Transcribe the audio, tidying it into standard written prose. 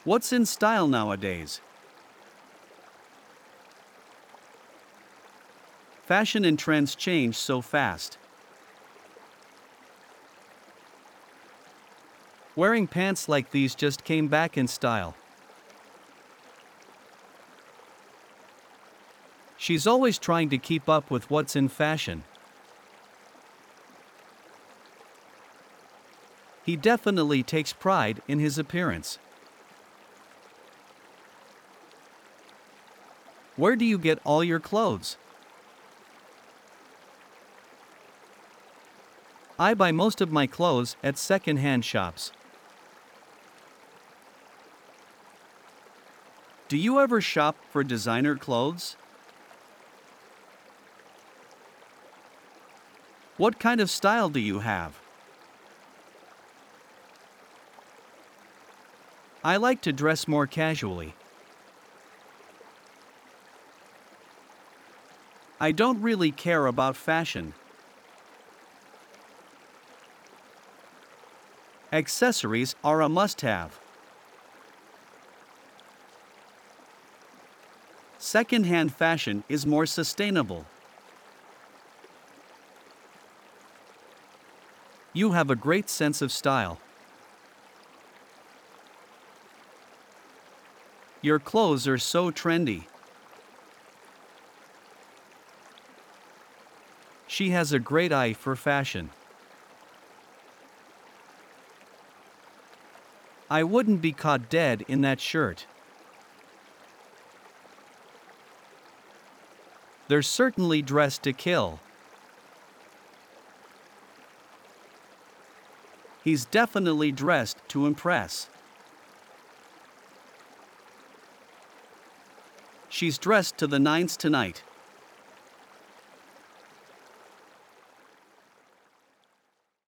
What's in style nowadays? Fashion and trends change so fast. Wearing pants like these just came back in style. She's always trying to keep up with what's in fashion. He definitely takes pride in his appearance. Where do you get all your clothes? I buy most of my clothes at second-hand shops. Do you ever shop for designer clothes? What kind of style do you have? I like to dress more casually. I don't really care about fashion. Accessories are a must-have. Second-hand fashion is more sustainable. You have a great sense of style. Your clothes are so trendy. She has a great eye for fashion. I wouldn't be caught dead in that shirt. They're certainly dressed to kill. He's definitely dressed to impress. She's dressed to the nines tonight.